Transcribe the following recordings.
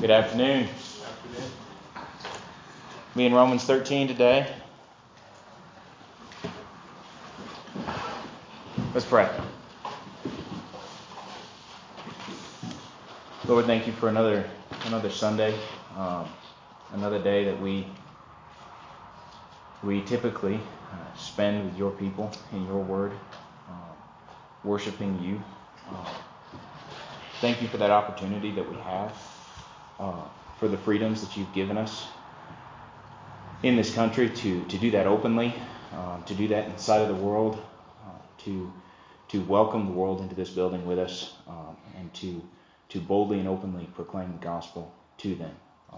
Good afternoon. Me in Romans 13 today. Let's pray. Lord, thank you for another Sunday, another day that we typically spend with your people in your word, worshiping you. Thank you for that opportunity that we have, for the freedoms that you've given us in this country to do that openly, to do that inside of the world, to welcome the world into this building with us, and to boldly and openly proclaim the gospel to them.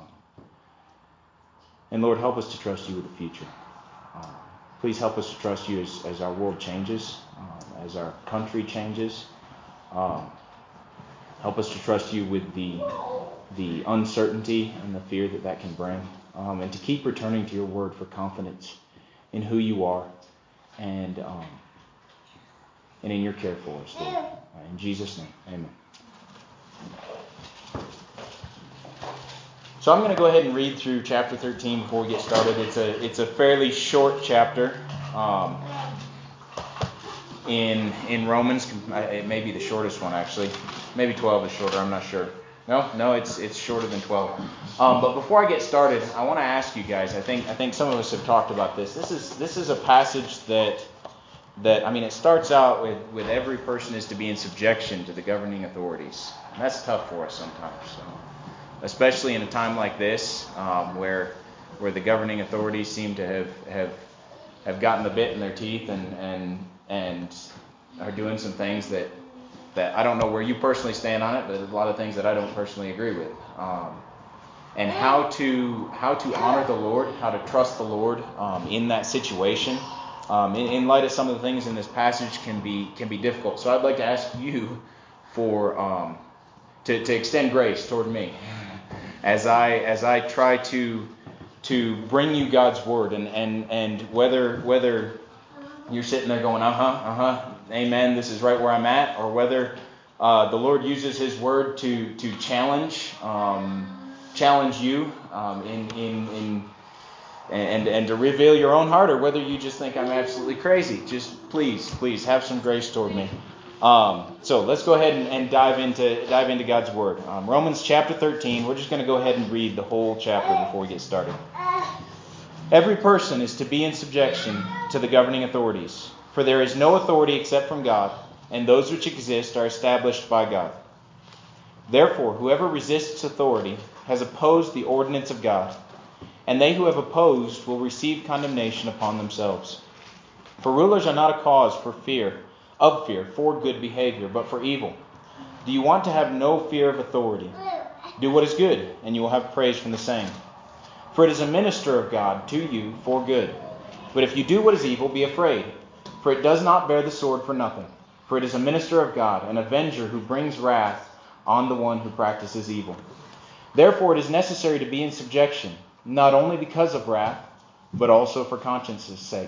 And Lord, help us to trust you with the future. Please help us to trust you as our world changes, as our country changes. Help us to trust you with the uncertainty and the fear that can bring, and to keep returning to your word for confidence in who you are and in your care for us, Lord. In Jesus' name, amen. So I'm going to go ahead and read through chapter 13 before we get started. It's a fairly short chapter in Romans. It may be the shortest one, actually. Maybe 12 is shorter, I'm not sure. No, it's shorter than 12. But before I get started, I want to ask you guys, I think some of us have talked about this. This is a passage that it starts out with every person is to be in subjection to the governing authorities. And that's tough for us sometimes. So, especially in a time like this, where the governing authorities seem to have gotten the bit in their teeth and are doing some things that I don't know where you personally stand on it, but there's a lot of things that I don't personally agree with. And how to honor the Lord, how to trust the Lord in that situation, in light of some of the things in this passage can be difficult. So I'd like to ask you for to extend grace toward me as I try to bring you God's word, and whether you're sitting there going, amen, this is right where I'm at, or whether the Lord uses his word to challenge you and to reveal your own heart, or whether you just think I'm absolutely crazy. Just please have some grace toward me. So let's go ahead and dive into God's word. Romans chapter 13. We're just going to go ahead and read the whole chapter before we get started. Every person is to be in subjection to the governing authorities, for there is no authority except from God, and those which exist are established by God. Therefore, whoever resists authority has opposed the ordinance of God, and they who have opposed will receive condemnation upon themselves. For rulers are not a cause of fear for good behavior, but for evil. Do you want to have no fear of authority? Do what is good, and you will have praise from the same. For it is a minister of God to you for good. But if you do what is evil, be afraid, for it does not bear the sword for nothing. For it is a minister of God, an avenger who brings wrath on the one who practices evil. Therefore it is necessary to be in subjection, not only because of wrath, but also for conscience's sake.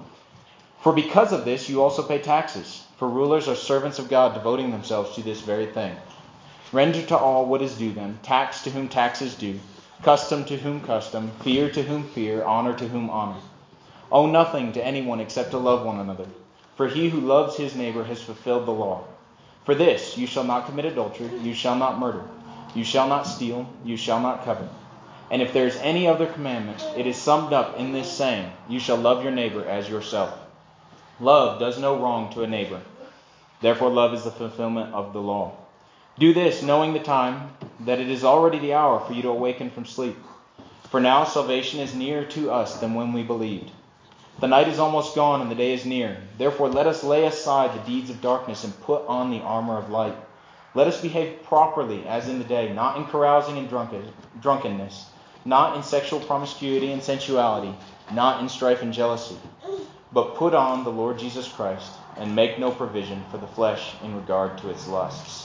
For because of this you also pay taxes, for rulers are servants of God, devoting themselves to this very thing. Render to all what is due them, tax to whom tax is due, custom to whom custom, fear to whom fear, honor to whom honor. Owe nothing to anyone except to love one another, for he who loves his neighbor has fulfilled the law. For this, you shall not commit adultery, you shall not murder, you shall not steal, you shall not covet. And if there is any other commandment, it is summed up in this saying, you shall love your neighbor as yourself. Love does no wrong to a neighbor. Therefore love is the fulfillment of the law. Do this, knowing the time, that it is already the hour for you to awaken from sleep. For now salvation is nearer to us than when we believed. The night is almost gone and the day is near. Therefore let us lay aside the deeds of darkness and put on the armor of light. Let us behave properly as in the day, not in carousing and drunkenness, not in sexual promiscuity and sensuality, not in strife and jealousy. But put on the Lord Jesus Christ and make no provision for the flesh in regard to its lusts.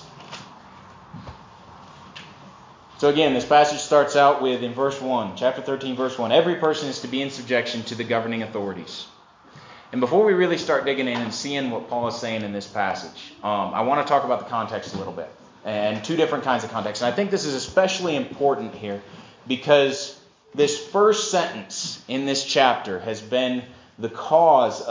So again, this passage starts out with, in verse 1, chapter 13, verse 1, every person is to be in subjection to the governing authorities. And before we really start digging in and seeing what Paul is saying in this passage, I want to talk about the context a little bit. and two different kinds of contexts. And I think this is especially important here because this first sentence in this chapter has been the cause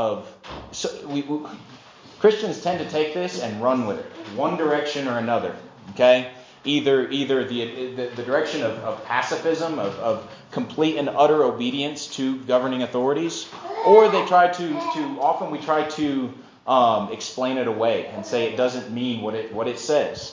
Christians tend to take this and run with it, one direction or another. Okay, either the direction of pacifism, of complete and utter obedience to governing authorities, or they try to explain it away and say it doesn't mean what it says.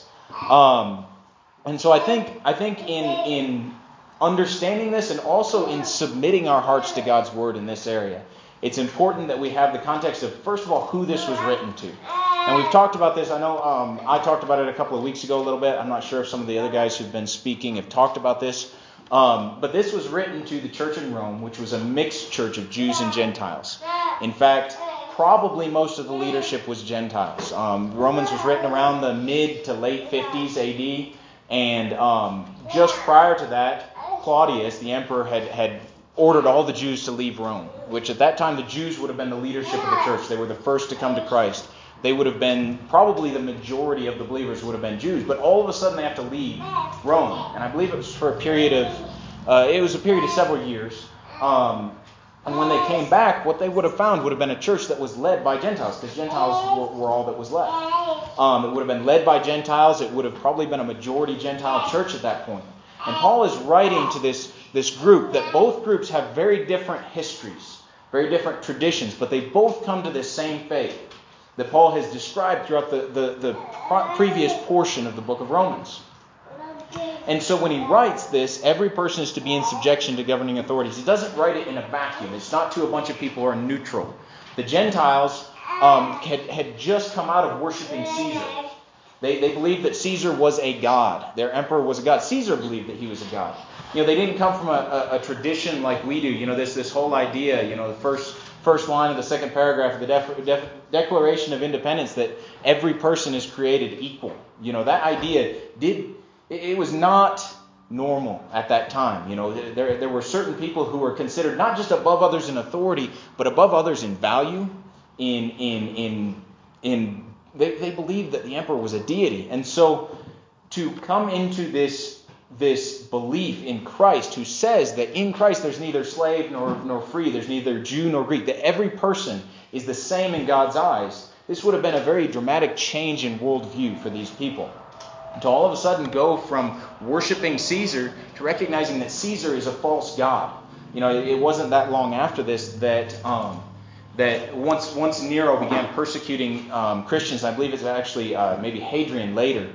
And so I think in understanding this and also in submitting our hearts to God's word in this area, it's important that we have the context of, first of all, who this was written to. And we've talked about this. I know I talked about it a couple of weeks ago a little bit. I'm not sure if some of the other guys who've been speaking have talked about this. But this was written to the church in Rome, which was a mixed church of Jews and Gentiles. In fact, probably most of the leadership was Gentiles. Romans was written around the mid to late 50s AD. And just prior to that, Claudius, the emperor, had ordered all the Jews to leave Rome, which at that time the Jews would have been the leadership of the church. They were the first to come to Christ. They would have been, probably the majority of the believers would have been Jews, but all of a sudden they have to leave Rome. And I believe it was for a period of several years. And when they came back, what they would have found would have been a church that was led by Gentiles, because Gentiles were all that was left. It would have been led by Gentiles. It would have probably been a majority Gentile church at that point. And Paul is writing to this group that both groups have very different histories, very different traditions, but they both come to this same faith that Paul has described throughout the previous portion of the book of Romans. And so when he writes this, every person is to be in subjection to governing authorities. He doesn't write it in a vacuum. It's not to a bunch of people who are neutral. The Gentiles had just come out of worshiping Caesar. They believed that Caesar was a god. Their emperor was a god. Caesar believed that he was a god. They didn't come from a tradition like we do. This whole idea, the first line of the second paragraph of the Declaration of Independence, that every person is created equal. That idea it was not normal at that time. There were certain people who were considered not just above others in authority, but above others in value. They believed that the emperor was a deity, and so to come into this belief in Christ, who says that in Christ there's neither slave nor free, there's neither Jew nor Greek, that every person is the same in God's eyes, this would have been a very dramatic change in worldview for these people. To all of a sudden go from worshiping Caesar to recognizing that Caesar is a false god. It wasn't that long after this that once Nero began persecuting Christians, I believe it's actually maybe Hadrian later,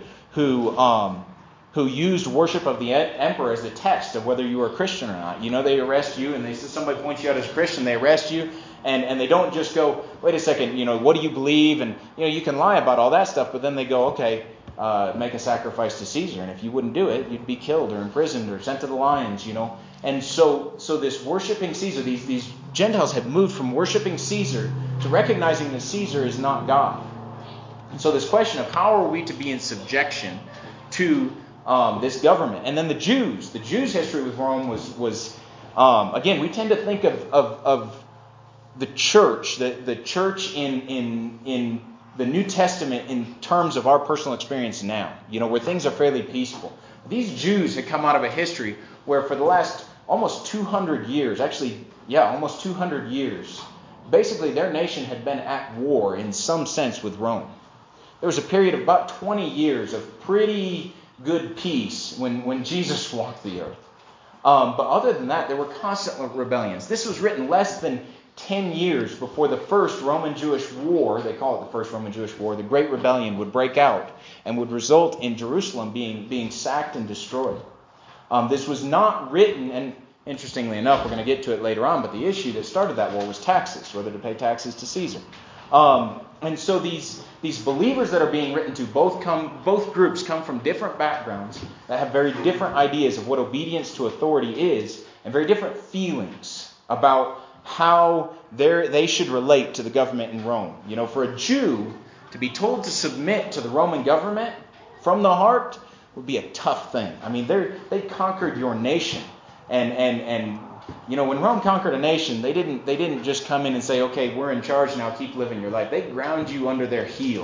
who used worship of the emperor as the test of whether you were a Christian or not. They arrest you, and somebody points you out as a Christian, they arrest you, and they don't just go, wait a second, what do you believe? And you can lie about all that stuff, but then they go, okay, make a sacrifice to Caesar, and if you wouldn't do it, you'd be killed or imprisoned or sent to the lions, And so this worshiping Caesar, these Gentiles had moved from worshiping Caesar to recognizing that Caesar is not God. And so this question of how are we to be in subjection to this government. And then the Jews history with Rome was again, we tend to think of the church, the church in the New Testament in terms of our personal experience now, where things are fairly peaceful. These Jews had come out of a history where for the last almost 200 years, almost 200 years, basically their nation had been at war in some sense with Rome. There was a period of about 20 years of pretty good peace when Jesus walked the earth. But other than that, there were constant rebellions. This was written less than 10 years before the first Roman-Jewish war, they call it the first Roman-Jewish war, the Great Rebellion would break out and would result in Jerusalem being sacked and destroyed. This was not written, and interestingly enough, we're going to get to it later on, but the issue that started that war was taxes, whether to pay taxes to Caesar. And so these believers that are being written to, both groups come from different backgrounds that have very different ideas of what obedience to authority is, and very different feelings about how they should relate to the government in Rome. For a Jew to be told to submit to the Roman government from the heart would be a tough thing. I mean, they conquered your nation, and when Rome conquered a nation, they didn't just come in and say, okay, we're in charge now, keep living your life. They ground you under their heel.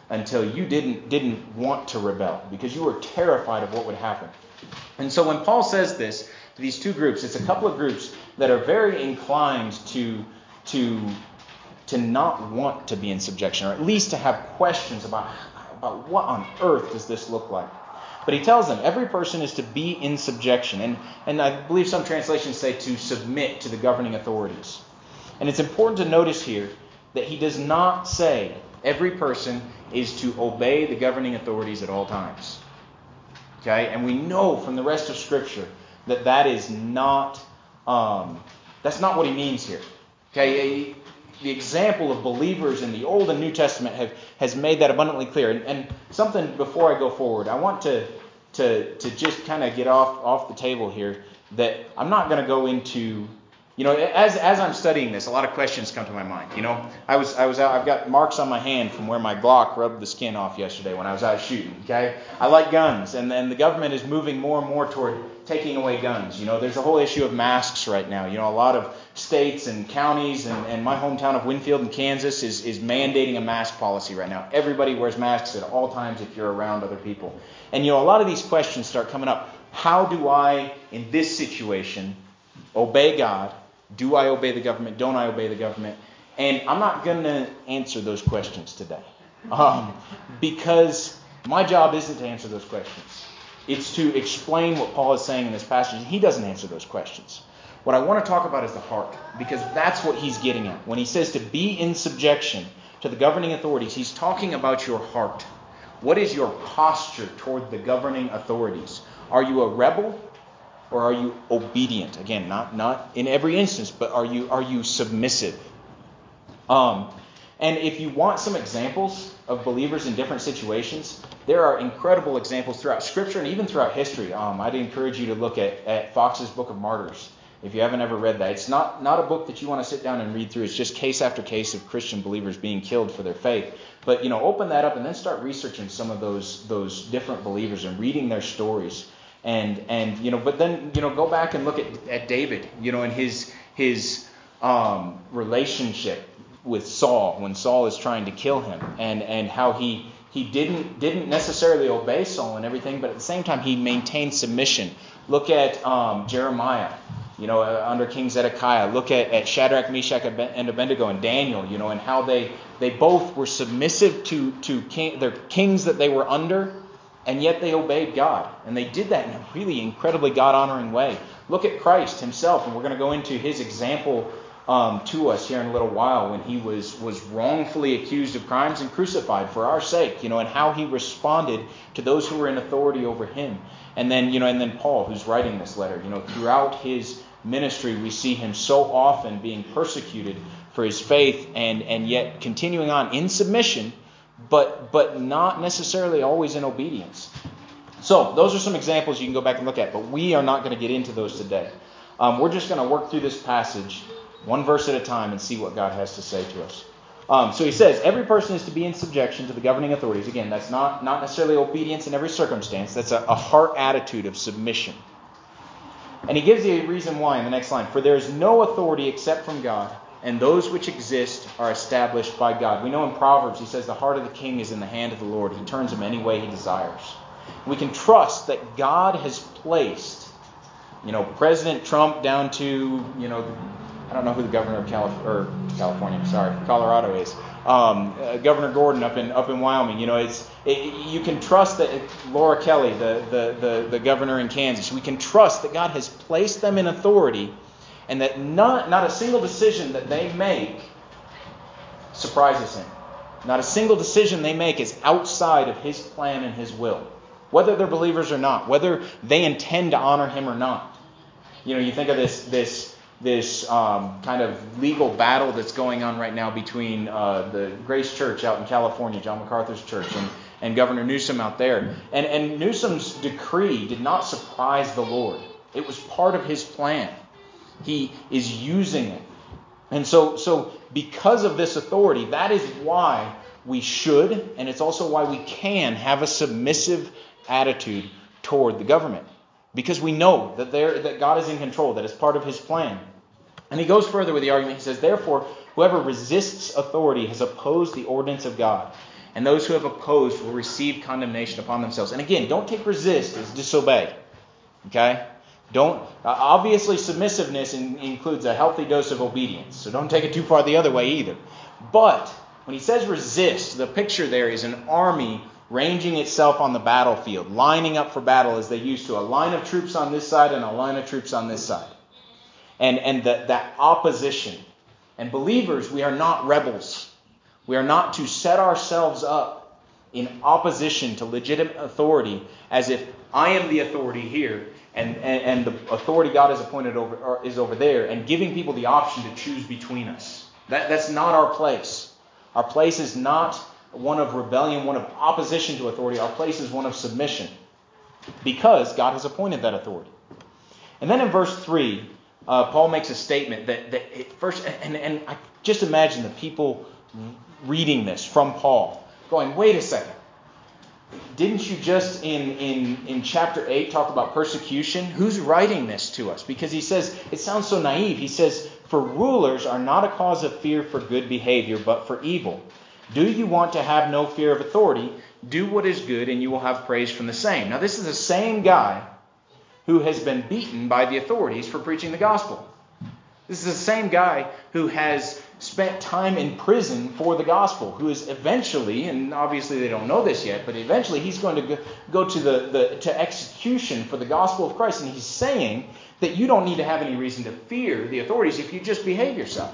until you didn't want to rebel because you were terrified of what would happen. And so when Paul says this to these two groups, it's a couple of groups that are very inclined to not want to be in subjection, or at least to have questions about what on earth does this look like. But he tells them every person is to be in subjection. And I believe some translations say to submit to the governing authorities. And it's important to notice here that he does not say every person is to obey the governing authorities at all times. Okay? And we know from the rest of Scripture that is not, that's not what he means here. Okay? The example of believers in the Old and New Testament has made that abundantly clear. And something before I go forward, I want to just kind of get off the table here that I'm not going to go into, as I'm studying this, a lot of questions come to my mind. I was out, I've got marks on my hand from where my Glock rubbed the skin off yesterday when I was out shooting. Okay, I like guns, and the government is moving more and more toward taking away guns. There's a whole issue of masks right now. A lot of states and counties and my hometown of Winfield in Kansas is mandating a mask policy right now. Everybody wears masks at all times if you're around other people. And a lot of these questions start coming up. How do I, in this situation, obey God? Do I obey the government? Don't I obey the government? And I'm not going to answer those questions today. Because my job isn't to answer those questions. It's to explain what Paul is saying in this passage. And he doesn't answer those questions. What I want to talk about is the heart. Because that's what he's getting at. When he says to be in subjection to the governing authorities, he's talking about your heart. What is your posture toward the governing authorities? Are you a rebel? Or are you obedient? Again, not in every instance, but are you submissive? And if you want some examples of believers in different situations, there are incredible examples throughout Scripture and even throughout history. I'd encourage you to look at Fox's Book of Martyrs. If you haven't ever read that, it's not a book that you want to sit down and read through. It's just case after case of Christian believers being killed for their faith. But open that up and then start researching some of those different believers and reading their stories. And but then go back and look at David, and his relationship with Saul when Saul is trying to kill him, and how he didn't necessarily obey Saul and everything, but at the same time he maintained submission. Look at Jeremiah, under King Zedekiah. Look at Shadrach, Meshach, and Abednego and Daniel, and how they both were submissive to their kings that they were under. And yet they obeyed God. And they did that in a really incredibly God-honoring way. Look at Christ himself. And we're going to go into his example to us here in a little while when he was wrongfully accused of crimes and crucified for our sake. And how he responded to those who were in authority over him. And then Paul, who's writing this letter. Throughout his ministry, we see him so often being persecuted for his faith and yet continuing on in submission, but not necessarily always in obedience. So those are some examples you can go back and look at, but we are not going to get into those today. We're just going to work through this passage one verse at a time and see what God has to say to us. So he says, every person is to be in subjection to the governing authorities. Again, that's not necessarily obedience in every circumstance. That's a heart attitude of submission. And he gives you a reason why in the next line. For there is no authority except from God, and those which exist are established by God. We know in Proverbs, he says, the heart of the king is in the hand of the Lord. He turns him any way he desires. We can trust that God has placed, President Trump down to, I don't know who the governor of Colorado is. Governor Gordon up in Wyoming. You can trust that Laura Kelly, the governor in Kansas. We can trust that God has placed them in authority. And that not a single decision that they make surprises him. Not a single decision they make is outside of his plan and his will. Whether they're believers or not. Whether they intend to honor him or not. You think of this kind of legal battle that's going on right now between the Grace Church out in California, John MacArthur's church, and Governor Newsom out there. And Newsom's decree did not surprise the Lord. It was part of his plan. He is using it. And so because of this authority, that is why we should, and it's also why we can have a submissive attitude toward the government. Because we know that God is in control, that it's part of his plan. And he goes further with the argument. He says, therefore, whoever resists authority has opposed the ordinance of God, And those who have opposed will receive condemnation upon themselves. And again, don't take resist as disobey. Okay? Don't. Obviously, submissiveness includes a healthy dose of obedience. So don't take it too far the other way either. But when he says resist, the picture there is an army ranging itself on the battlefield, lining up for battle as they used to. A line of troops on this side and a line of troops on this side. And that opposition. And believers, we are not rebels. We are not to set ourselves up in opposition to legitimate authority as if I am the authority here and the authority God has appointed is over there, and giving people the option to choose between us. That's not our place. Our place is not one of rebellion, one of opposition to authority. Our place is one of submission because God has appointed that authority. And then in verse 3, Paul makes a statement that first, and I just imagine the people reading this from Paul going, wait a second. Didn't you just in chapter 8 talk about persecution? Who's writing this to us? Because he says, it sounds so naive. He says, for rulers are not a cause of fear for good behavior, but for evil. Do you want to have no fear of authority? Do what is good, and you will have praise from the same. Now, this is the same guy who has been beaten by the authorities for preaching the gospel. This is the same guy who has spent time in prison for the gospel, who is eventually, and obviously they don't know this yet, but eventually he's going to go to execution for the gospel of Christ. And he's saying that you don't need to have any reason to fear the authorities if you just behave yourself.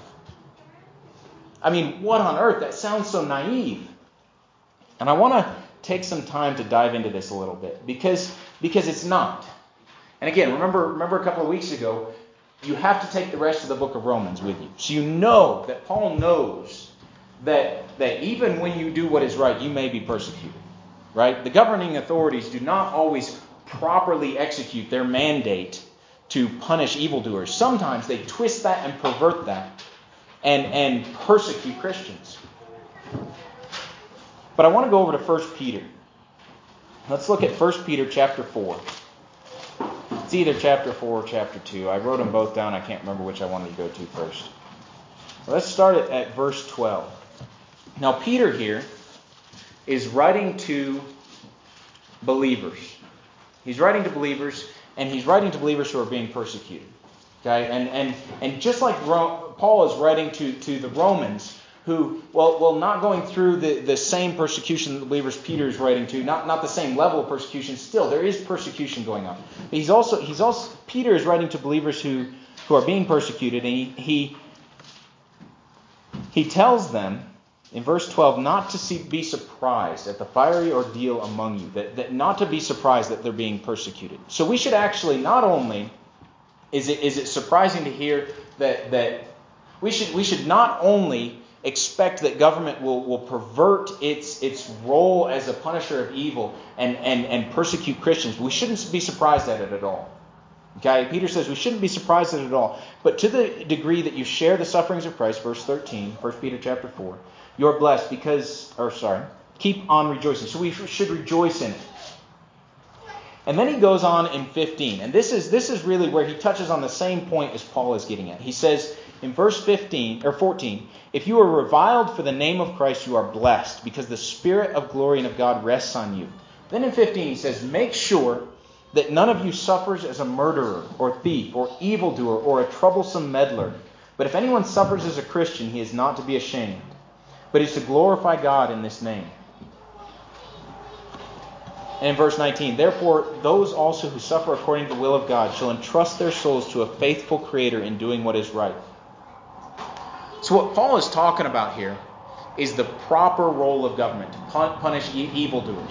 I mean, what on earth? That sounds so naive. And I want to take some time to dive into this a little bit because it's not. And again, remember a couple of weeks ago, you have to take the rest of the book of Romans with you. So you know that Paul knows that even when you do what is right, you may be persecuted. Right? The governing authorities do not always properly execute their mandate to punish evildoers. Sometimes they twist that and pervert that and persecute Christians. But I want to go over to 1 Peter. Let's look at 1 Peter chapter 4. It's either chapter 4 or chapter 2. I wrote them both down. I can't remember which I wanted to go to first. Let's start at verse 12. Now, Peter here is writing to believers. He's writing to believers, and he's writing to believers who are being persecuted. Okay, and just like Paul is writing to the Romans, who, not going through the same persecution that the believers Peter is writing to, not the same level of persecution. Still, there is persecution going on. But Peter is writing to believers who are being persecuted, and he tells them in verse 12 not to be surprised at the fiery ordeal among you, that not to be surprised that they're being persecuted. So we should actually not only is it surprising to hear that we should not only expect that government will pervert its role as a punisher of evil and persecute Christians. We shouldn't be surprised at it at all. Okay? Peter says we shouldn't be surprised at it at all. But to the degree that you share the sufferings of Christ, verse 13, 1 Peter chapter 4, you're blessed keep on rejoicing. So we should rejoice in it. And then he goes on in 15. And this is really where he touches on the same point as Paul is getting at. He says in verse 14, if you are reviled for the name of Christ, you are blessed, because the Spirit of glory and of God rests on you. Then in 15 he says, make sure that none of you suffers as a murderer or thief or evildoer or a troublesome meddler. But if anyone suffers as a Christian, he is not to be ashamed, but is to glorify God in this name. And in verse 19, therefore, those also who suffer according to the will of God shall entrust their souls to a faithful Creator in doing what is right. So what Paul is talking about here is the proper role of government to punish evildoers.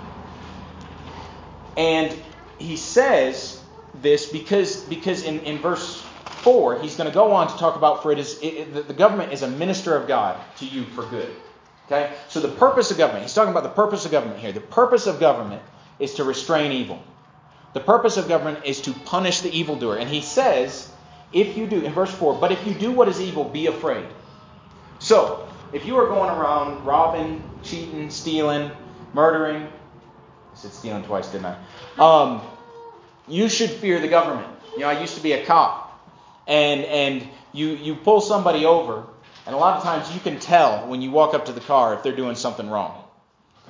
And he says this because in verse 4, he's going to go on to talk about the government is a minister of God to you for good. Okay? So the purpose of government, he's talking about the purpose of government here. The purpose of government is to restrain evil. The purpose of government is to punish the evildoer. And he says, if you do, in verse 4, but if you do what is evil, be afraid. So, if you are going around robbing, cheating, stealing, murdering, I said stealing twice, didn't I? You should fear the government. I used to be a cop. And you pull somebody over, and a lot of times you can tell when you walk up to the car if they're doing something wrong.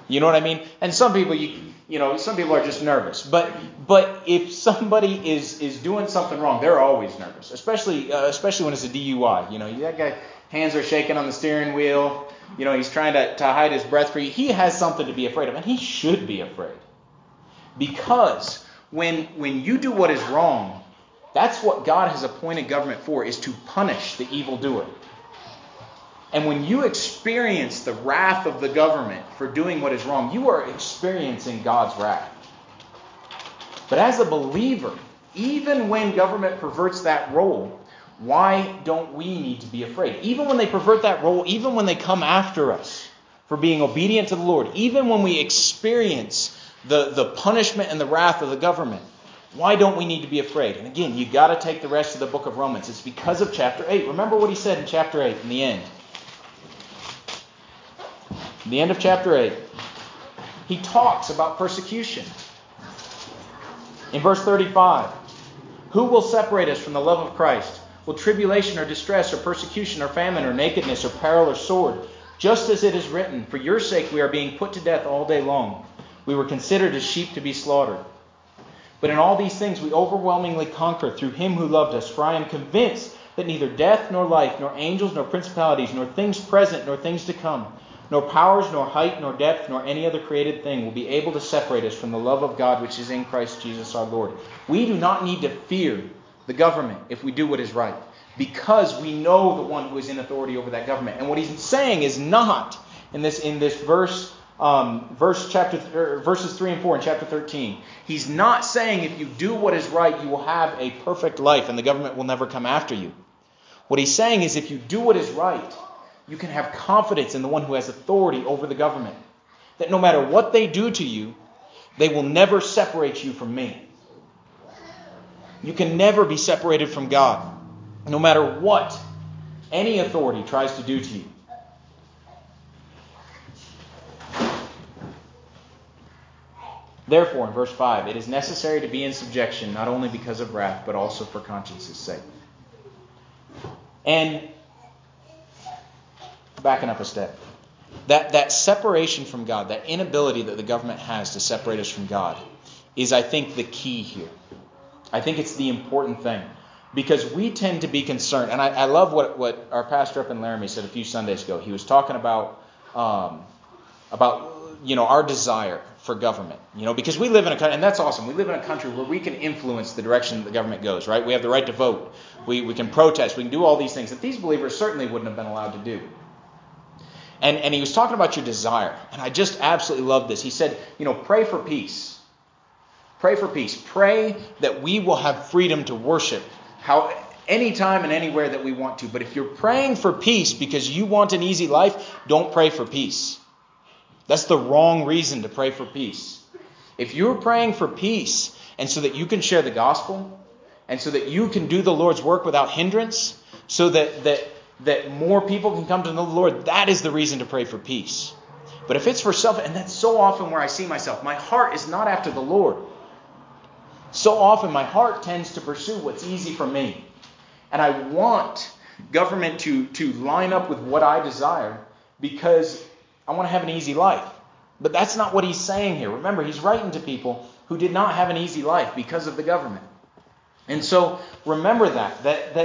You know what I mean? And some people, some people are just nervous. But if somebody is doing something wrong, they're always nervous, especially when it's a DUI. That guy, hands are shaking on the steering wheel. He's trying to hide his breath for you. He has something to be afraid of, and he should be afraid. Because when you do what is wrong, that's what God has appointed government for, is to punish the evildoer. And when you experience the wrath of the government for doing what is wrong, you are experiencing God's wrath. But as a believer, even when government perverts that role, why don't we need to be afraid? Even when they pervert that role, even when they come after us for being obedient to the Lord, even when we experience the punishment and the wrath of the government, why don't we need to be afraid? And again, you got to take the rest of the book of Romans. It's because of chapter 8. Remember what he said in chapter 8 in the end. In the end of chapter 8, he talks about persecution. In verse 35, who will separate us from the love of Christ? Will tribulation or distress or persecution or famine or nakedness or peril or sword? Just as it is written, for your sake we are being put to death all day long. We were considered as sheep to be slaughtered. But in all these things we overwhelmingly conquer through him who loved us. For I am convinced that neither death nor life, nor angels, nor principalities, nor things present, nor things to come, nor powers, nor height, nor depth, nor any other created thing will be able to separate us from the love of God which is in Christ Jesus our Lord. We do not need to fear the government if we do what is right, because we know the one who is in authority over that government. And what he's saying is not in this verses 3 and 4 in chapter 13. He's not saying if you do what is right, you will have a perfect life and the government will never come after you. What he's saying is if you do what is right, you can have confidence in the one who has authority over the government. That no matter what they do to you, they will never separate you from me. You can never be separated from God, no matter what any authority tries to do to you. Therefore, in verse 5, it is necessary to be in subjection, not only because of wrath, but also for conscience' sake. And backing up a step, that separation from God, that inability that the government has to separate us from God, is, I think, the key here. I think it's the important thing. Because we tend to be concerned, and I love what our pastor up in Laramie said a few Sundays ago. He was talking about our desire for government. Because we live in a country, and that's awesome. We live in a country where we can influence the direction that the government goes, right? We have the right to vote. We can protest. We can do all these things that these believers certainly wouldn't have been allowed to do. And he was talking about your desire. And I just absolutely love this. He said, pray for peace. Pray for peace. Pray that we will have freedom to worship anytime and anywhere that we want to. But if you're praying for peace because you want an easy life, don't pray for peace. That's the wrong reason to pray for peace. If you're praying for peace and so that you can share the gospel and so that you can do the Lord's work without hindrance, so that more people can come to know the Lord, that is the reason to pray for peace. But if it's for self, and that's so often where I see myself, my heart is not after the Lord. So often my heart tends to pursue what's easy for me. And I want government to line up with what I desire because I want to have an easy life. But that's not what he's saying here. Remember, he's writing to people who did not have an easy life because of the government. And so remember that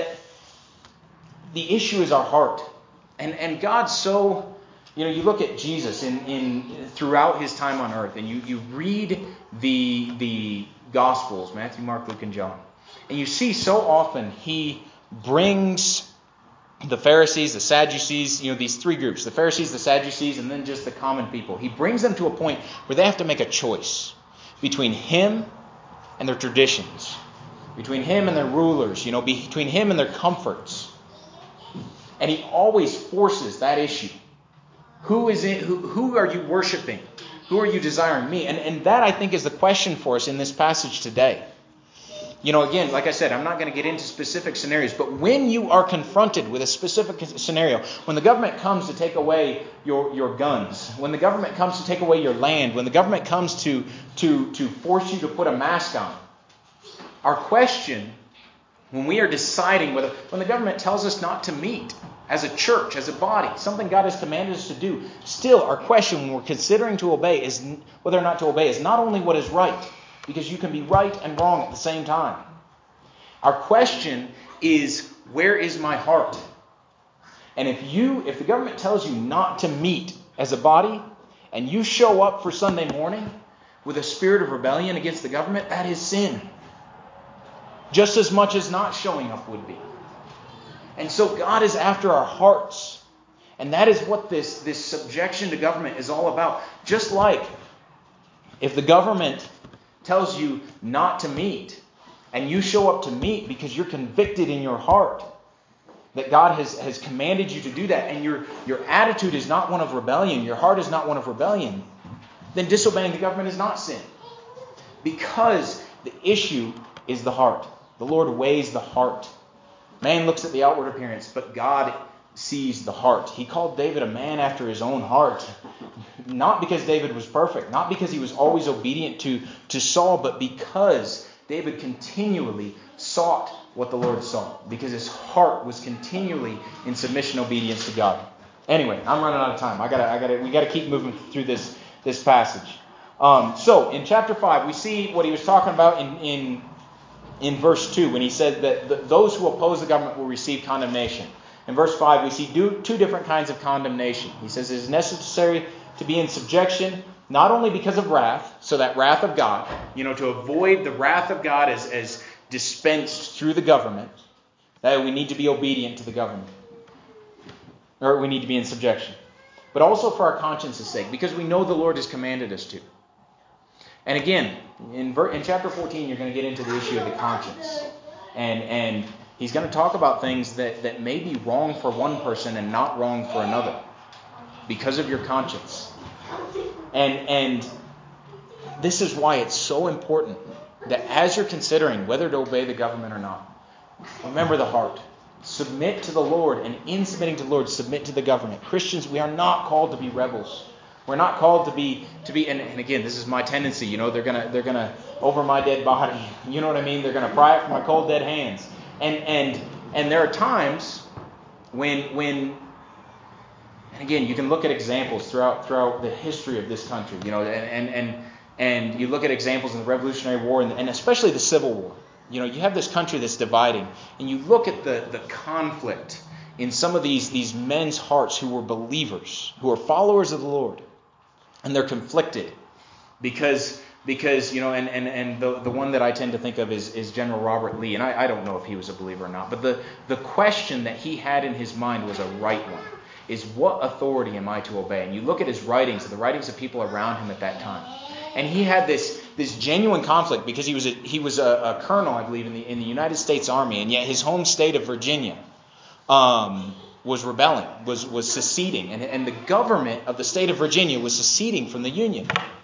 the issue is our heart. And God's so, you look at Jesus in throughout his time on earth, and you read the Gospels, Matthew, Mark, Luke, and John. And you see so often he brings the Pharisees, the Sadducees, these three groups, the Pharisees, the Sadducees, and then just the common people. He brings them to a point where they have to make a choice between him and their traditions, between him and their rulers, between him and their comforts. And he always forces that issue. Who are you worshiping? Who are you desiring? Me. And that, I think, is the question for us in this passage today. Again, like I said, I'm not going to get into specific scenarios, but when you are confronted with a specific scenario, when the government comes to take away your guns, when the government comes to take away your land, when the government comes to force you to put a mask on, our question when we are deciding when the government tells us not to meet as a church, as a body, something God has commanded us to do, still our question when we're considering to obey is whether or not to obey is not only what is right, because you can be right and wrong at the same time. Our question is, where is my heart? And if the government tells you not to meet as a body, and you show up for Sunday morning with a spirit of rebellion against the government, that is sin. Just as much as not showing up would be. And so God is after our hearts. And that is what this subjection to government is all about. Just like if the government tells you not to meet, and you show up to meet because you're convicted in your heart that God has commanded you to do that, and your attitude is not one of rebellion, your heart is not one of rebellion, then disobeying the government is not sin. Because the issue is the heart. The Lord weighs the heart. Man looks at the outward appearance, but God sees the heart. He called David a man after his own heart. Not because David was perfect, not because he was always obedient to Saul, but because David continually sought what the Lord sought, because his heart was continually in submission and obedience to God. Anyway, I'm running out of time. We gotta keep moving through this passage. So in chapter 5, we see what he was talking about in verse 2, when he said that those who oppose the government will receive condemnation. In verse 5, we see two different kinds of condemnation. He says it is necessary to be in subjection, not only because of wrath, so that wrath of God, to avoid the wrath of God as dispensed through the government, that we need to be obedient to the government. Or we need to be in subjection. But also for our conscience's sake, because we know the Lord has commanded us to. And again, in chapter 14, you're going to get into the issue of the conscience. And he's going to talk about things that may be wrong for one person and not wrong for another, because of your conscience. And this is why it's so important that as you're considering whether to obey the government or not, remember the heart. Submit to the Lord, and in submitting to the Lord, submit to the government. Christians, we are not called to be rebels. We're not called to be and again, this is my tendency, they're gonna over my dead body. You know what I mean? They're gonna pry it from my cold dead hands. And there are times when and again, you can look at examples throughout the history of this country, and you look at examples in the Revolutionary War and especially the Civil War. You have this country that's dividing, and you look at the conflict in some of these men's hearts who were believers, who are followers of the Lord, and they're conflicted because the one that I tend to think of is General Robert Lee, and I don't know if he was a believer or not, but the question that he had in his mind was a right one, is what authority am I to obey? And you look at his writings, the writings of people around him at that time, and he had this genuine conflict because he was a colonel, I believe, in the United States Army, and yet his home state of Virginia was rebelling, was seceding, and the government of the state of Virginia was seceding from the Union.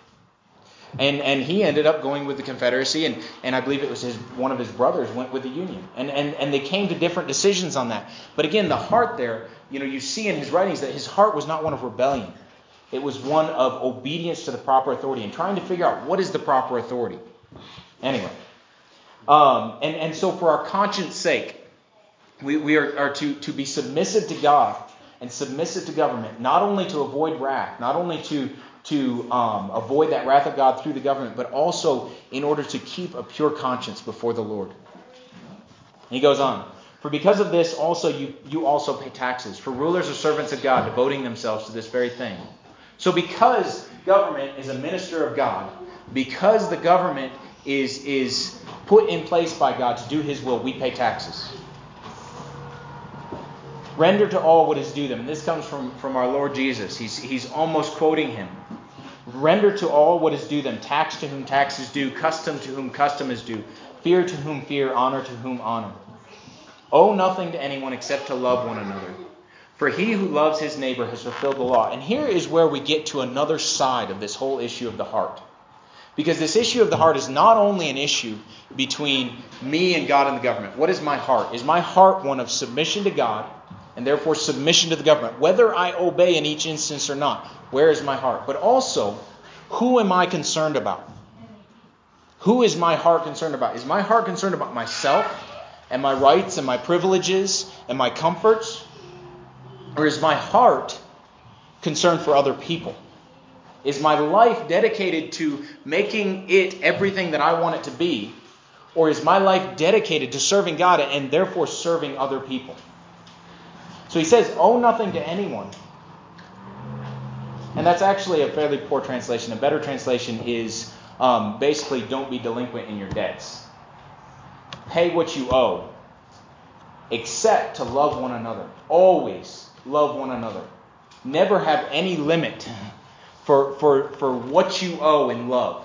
And he ended up going with the Confederacy, and I believe it was one of his brothers went with the Union. And they came to different decisions on that. But again, the heart there, you see in his writings that his heart was not one of rebellion. It was one of obedience to the proper authority and trying to figure out what is the proper authority. Anyway, and so for our conscience sake, we are to be submissive to God and submissive to government, not only to avoid wrath, not only to avoid that wrath of God through the government, but also in order to keep a pure conscience before the Lord. And he goes on, for because of this also you also pay taxes, for rulers are servants of God, devoting themselves to this very thing. So because government is a minister of God, because the government is put in place by God to do His will, we pay taxes. Render to all what is due them. And this comes from our Lord Jesus. He's almost quoting Him. Render to all what is due them. Tax to whom tax is due. Custom to whom custom is due. Fear to whom fear. Honor to whom honor. Owe nothing to anyone except to love one another. For he who loves his neighbor has fulfilled the law. And here is where we get to another side of this whole issue of the heart. Because this issue of the heart is not only an issue between me and God and the government. What is my heart? Is my heart one of submission to God and therefore submission to the government? Whether I obey in each instance or not, where is my heart? But also, who am I concerned about? Who is my heart concerned about? Is my heart concerned about myself? and my rights and my privileges and my comforts? Or is my heart concerned for other people? Is my life dedicated to making it everything that I want it to be? Or is my life dedicated to serving God and therefore serving other people? So he says, owe nothing to anyone. And that's actually a fairly poor translation. A better translation is basically don't be delinquent in your debts. Pay what you owe, except to love one another. Always love one another. Never have any limit for what you owe in love.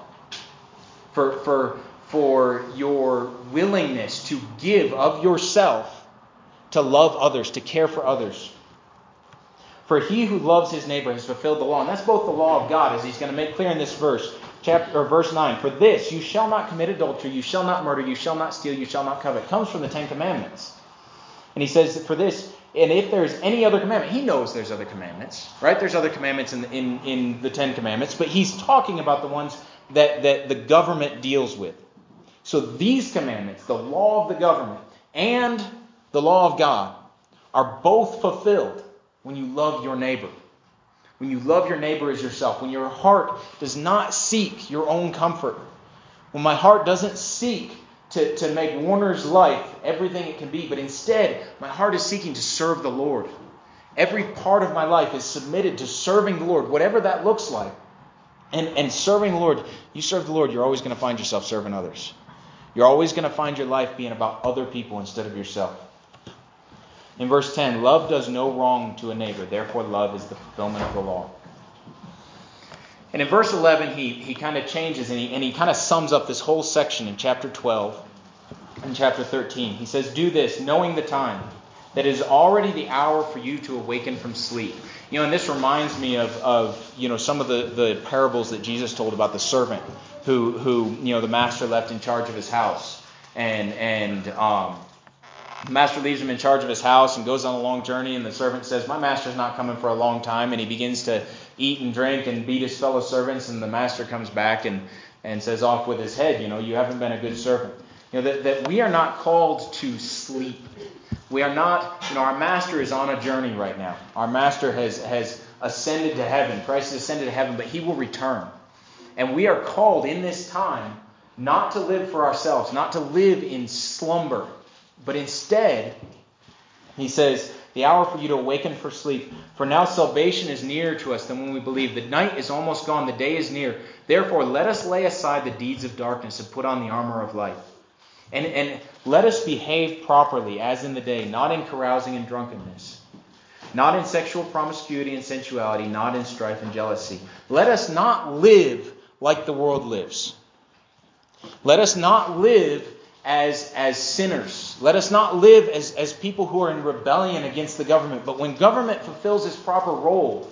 For your willingness to give of yourself to love others, to care for others. For he who loves his neighbor has fulfilled the law. And that's both the law of God, as he's going to make clear in this verse, verse 9. For this, you shall not commit adultery, you shall not murder, you shall not steal, you shall not covet. It comes from the Ten Commandments. And he says, for this, and if there's any other commandment, he knows there's other commandments, right? There's other commandments in the Ten Commandments, but he's talking about the ones that the government deals with. So these commandments, the law of the government and the law of God, are both fulfilled when you love your neighbor. When you love your neighbor as yourself. When your heart does not seek your own comfort. When my heart doesn't seek to make Warner's life everything it can be, but instead my heart is seeking to serve the Lord. Every part of my life is submitted to serving the Lord, whatever that looks like. And serving the Lord, you serve the Lord, you're always going to find yourself serving others. You're always going to find your life being about other people instead of yourself. In verse 10, love does no wrong to a neighbor, therefore love is the fulfillment of the law. And in verse 11, he kind of changes and he kind of sums up this whole section in chapter 12 and chapter 13. He says, do this, knowing the time, that it is already the hour for you to awaken from sleep. And this reminds me of some of the parables that Jesus told about the servant who the master left in charge of his house. And the master leaves him in charge of his house and goes on a long journey, and the servant says, my master's not coming for a long time, and he begins to eat and drink and beat his fellow servants, and the master comes back and says off with his head, you haven't been a good servant. That we are not called to sleep. We are not, our master is on a journey right now. Our master has ascended to heaven. Christ has ascended to heaven, but he will return. And we are called in this time not to live for ourselves, not to live in slumber, but instead, he says, the hour for you to awaken for sleep. For now salvation is nearer to us than when we believe. The night is almost gone, the day is near. Therefore, let us lay aside the deeds of darkness and put on the armor of light. And let us behave properly as in the day, not in carousing and drunkenness, not in sexual promiscuity and sensuality, not in strife and jealousy. Let us not live like the world lives. Let us not live as sinners. Let us not live as people who are in rebellion against the government. But when government fulfills its proper role,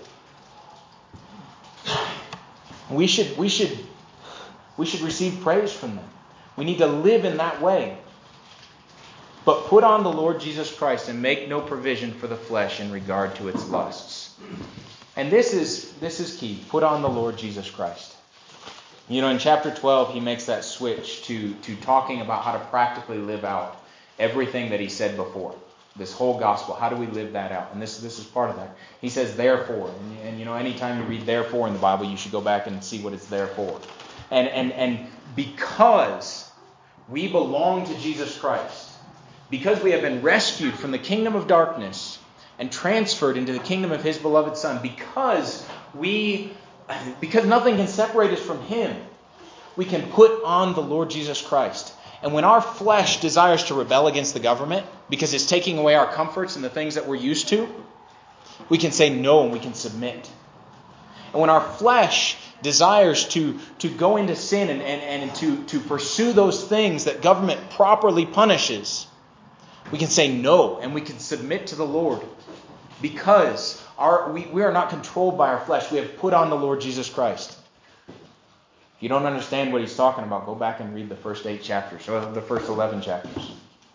we should receive praise from them. We need to live in that way. But put on the Lord Jesus Christ and make no provision for the flesh in regard to its lusts. And this is key. Put on the Lord Jesus Christ. In chapter 12, he makes that switch to talking about how to practically live out everything that he said before. This whole gospel. How do we live that out? And this is part of that. He says, therefore. And anytime you read therefore in the Bible, you should go back and see what it's there for. And because we belong to Jesus Christ, because we have been rescued from the kingdom of darkness and transferred into the kingdom of his beloved Son, because nothing can separate us from him, we can put on the Lord Jesus Christ. And when our flesh desires to rebel against the government because it's taking away our comforts and the things that we're used to, we can say no and we can submit. And when our flesh desires to go into sin and to pursue those things that government properly punishes, we can say no and we can submit to the Lord because we are not controlled by our flesh. We have put on the Lord Jesus Christ. If you don't understand what he's talking about, go back and read the first 8 chapters or the first 11 chapters.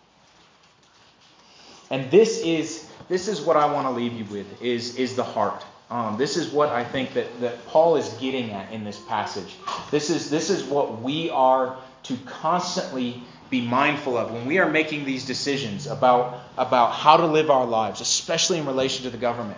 And this is what I want to leave you with, is the heart. This is what I think that Paul is getting at in this passage. This is what we are to constantly be mindful of when we are making these decisions about how to live our lives, especially in relation to the government.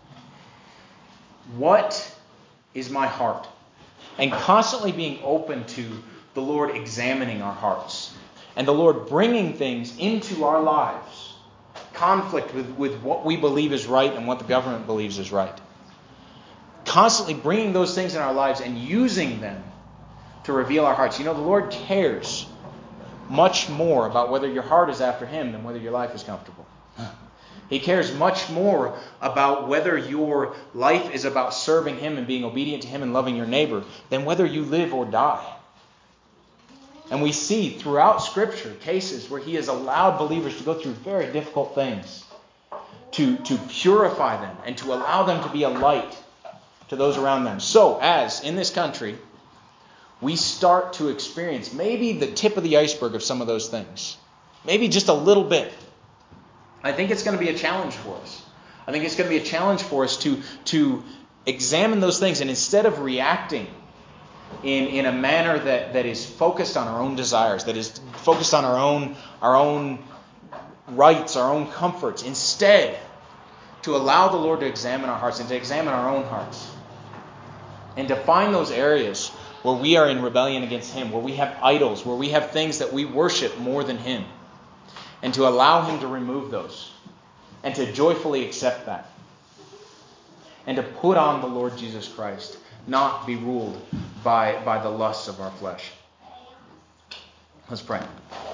What is my heart? And constantly being open to the Lord examining our hearts and the Lord bringing things into our lives, conflict with what we believe is right and what the government believes is right. Constantly bringing those things in our lives and using them to reveal our hearts. You know, the Lord cares much more about whether your heart is after Him than whether your life is comfortable. He cares much more about whether your life is about serving Him and being obedient to Him and loving your neighbor than whether you live or die. And we see throughout Scripture cases where He has allowed believers to go through very difficult things to purify them and to allow them to be a light to those around them. So, as in this country, we start to experience maybe the tip of the iceberg of some of those things. Maybe just a little bit. I think it's going to be a challenge for us. I think it's going to be a challenge for us to examine those things, and instead of reacting in a manner that is focused on our own desires, that is focused on our own rights, our own comforts, instead to allow the Lord to examine our hearts and to examine our own hearts. And to find those areas where we are in rebellion against Him, where we have idols, where we have things that we worship more than Him. And to allow Him to remove those. And to joyfully accept that. And to put on the Lord Jesus Christ. Not be ruled by the lusts of our flesh. Let's pray.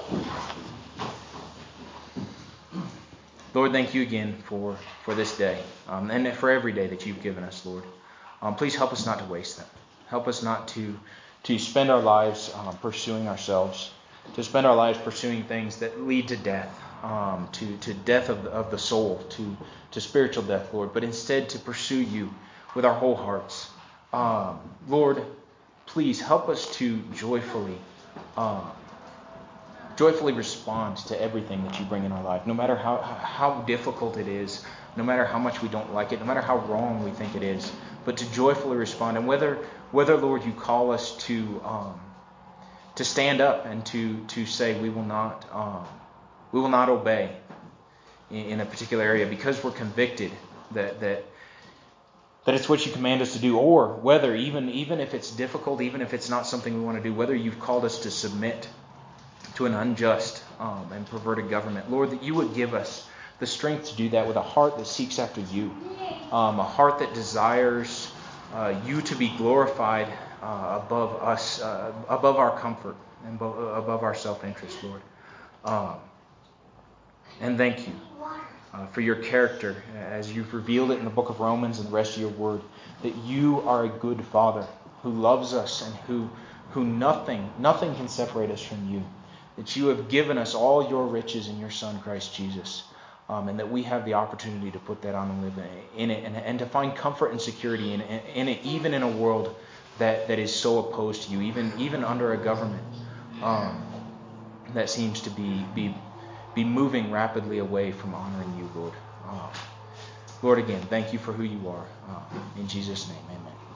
Lord, thank You again for this day. And for every day that You've given us, Lord. Please help us not to waste them. Help us not to spend our lives pursuing ourselves. To spend our lives pursuing things that lead to death, to death of the soul, to spiritual death, Lord, but instead to pursue You with our whole hearts. Lord, please help us to joyfully respond to everything that You bring in our life, no matter how difficult it is, no matter how much we don't like it, no matter how wrong we think it is, but to joyfully respond. And whether Lord, You call us to stand up and to say we will not obey in a particular area because we're convicted that it's what You command us to do, or whether even if it's difficult, even if it's not something we want to do, whether You've called us to submit to an unjust and perverted government, Lord, that You would give us the strength to do that with a heart that seeks after You, a heart that desires You to be glorified above us, above our comfort and above our self-interest, Lord. And thank You for Your character as You've revealed it in the book of Romans and the rest of Your word, that You are a good Father who loves us and who nothing can separate us from You, that You have given us all Your riches in Your Son, Christ Jesus, and that we have the opportunity to put that on and live in it and to find comfort and security in it, even in a world that is so opposed to You, even under a government that seems to be moving rapidly away from honoring You, Lord. Lord, again, thank You for who You are. In Jesus' name, amen.